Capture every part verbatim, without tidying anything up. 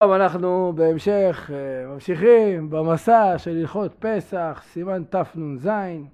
טוב, אנחנו בהמשך ממשיכים במסע של הלכות פסח, סימן תנ"ז,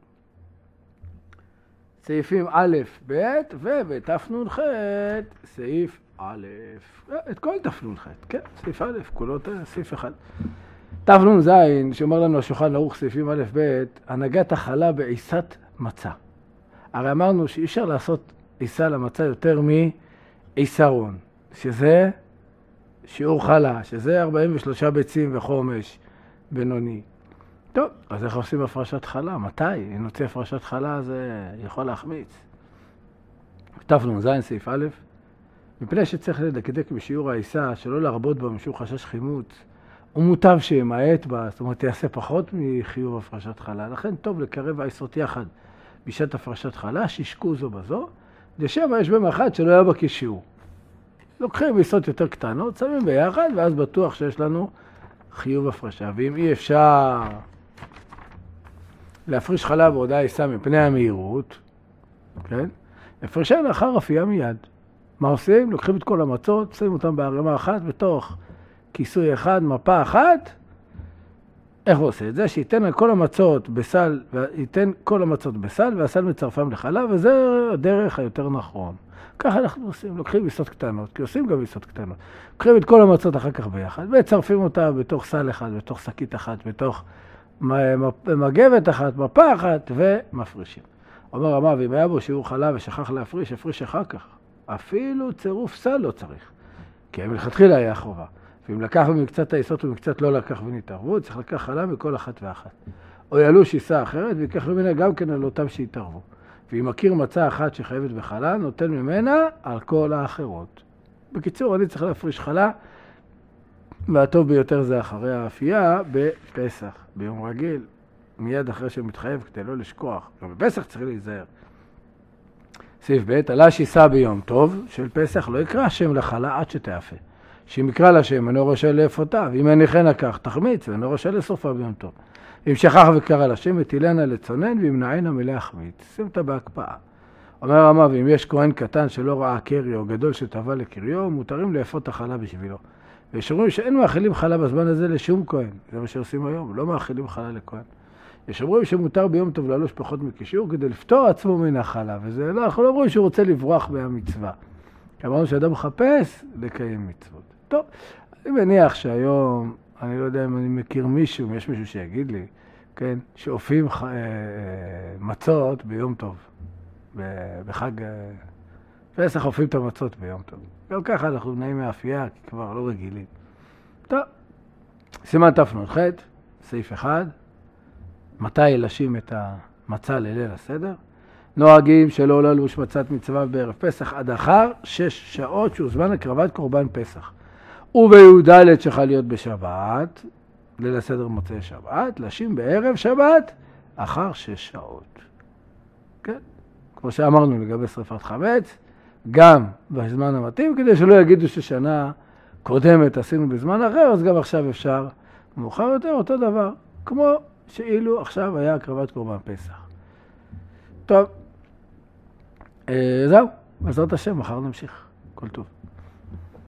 סעיפים א' ב' ובתנ"ח סעיף א', את כל תנ"ח, כן, סעיף א', כולו סעיף אחד. תנ"ז, שאומר לנו השולחן ערוך סעיפים א' ב', הנהגת החלה בעיסת מצה. הרי אמרנו שאי אפשר לעשות עיסה למצה יותר מעיסרון, שזה שיעור חלה, שזה ארבעים ושלושה ביצים וחומש בינוני. טוב, אז איך עושים הפרשת חלה? מתי? אם נוציא הפרשת חלה זה יכול להחמיץ. תנ"ז סעיף א', מפני שצריך לדקדק בשיעור העיסה, שלא להרבות בה משום חשש חימוץ, ומוטב שימעט בה, זאת אומרת יעשה פחות מחיוב הפרשת חלה, לכן טוב לקרב העיסות יחד בשעת הפרשת חלה, שישקו זו בזו, לשמע יש בהם אחת שלא היה בה כשיעור. לוקחים עיסות יותר קטנות, שמים ביחד, ואז בטוח שיש לנו חיוב הפרשה. ואם אי אפשר להפריש חלה בעודה עיסה מפני המהירות, כן? הפרשה לאחר אפייה מיד. מה עושים? לוקחים את כל המצות, שמים אותם בערימה אחת, בתוך כיסוי אחד, מפה אחת. איך הוא עושה את זה? שייתן על כל המצות בסל, ייתן כל המצות בסל, והסל מצרפם לחלה, וזה הדרך היותר נכון. ככה אנחנו עושים, לוקחים עיסות קטנות, כי עושים גם עיסות קטנות. לוקחים את כל המצות אחר כך ביחד, וצרפים אותה בתוך סל אחד, בתוך שקית אחת, בתוך מגבת אחת, מפה אחת, ומפרישים. אומר רמה, ואם היה בו שיעור חלה ושכח להפריש, הפריש אחר כך. אפילו צירוף סל לא צריך, כי מלכתחילה היה חובה. ואם לקח מקצת העיסות ומקצת לא לקח ונתערבו, צריך לקח חלה מכל אחת ואחת. או יעלו שיסה אחרת, ויקח ממנה גם כן על אותם שהתערבו. ואם מכיר מצה אחת שחייבת בחלה, נותן ממנה על כל האחרות. בקיצור, אני צריך להפריש חלה, והטוב ביותר זה אחרי האפייה בפסח, ביום רגיל, מיד אחרי שמתחייב כדי לא לשכוח. גם בפסח צריך להיזהר. סעיף ב', עלה שיסה ביום טוב של פסח, לא יקרא השם לחלה עד שתאפה. שאם יקרא לשם, אינו רשאי לאפותה, ואם אין לכן לקח, תחמיץ, ואינו רשאי לשרופה ביום טוב. אם שכח וקרא לשם, יטילנה לצונן, וימנענה מלהחמיץ. שים אותה בהקפאה. אומר רמה, ואם יש כהן קטן שלא ראה קרי, או גדול שטבע לקריו, מותרים לאפות החלה בשבילו. ויש אומרים שאין מאכילים חלה בזמן הזה לשום כהן. זה מה שעושים היום, לא מאכילים חלה לכהן. יש אומרים שמותר ביום טוב ללוש פחות מקישור, כדי לפתור עצמו מן החלה, וזה לא, אנחנו לא אומרים שהוא רוצה לברוח מהמצווה. אמרנו שאדם מחפש לקיים מצוות. טוב, אני מניח שהיום, אני לא יודע אם אני מכיר מישהו, אם יש מישהו שיגיד לי, כן, שאופים ח... מצות ביום טוב, בחג פסח אופים את המצות ביום טוב. גם ככה אנחנו נעים מאפייה, כי כבר לא רגילים. טוב, סימן תנ"ח, סעיף אחד, מתי לשים את המצה לליל הסדר? נוהגים שלא ללוש מצת מצווה בערב פסח עד אחר שש שעות שהוא זמן הקרבת קורבן פסח. ובי"ד שחל להיות בשבת, ליל הסדר מוצאי שבת, לשים בערב שבת אחר שש שעות. כן? כמו שאמרנו לגבי שריפת חמץ, גם בזמן המתאים, כדי שלא יגידו ששנה קודמת עשינו בזמן אחר, אז גם עכשיו אפשר מאוחר יותר אותו דבר, כמו שאילו עכשיו היה הקרבת קורבן פסח. טוב, זהו, בעזרת השם, מחר נמשיך. כל טוב.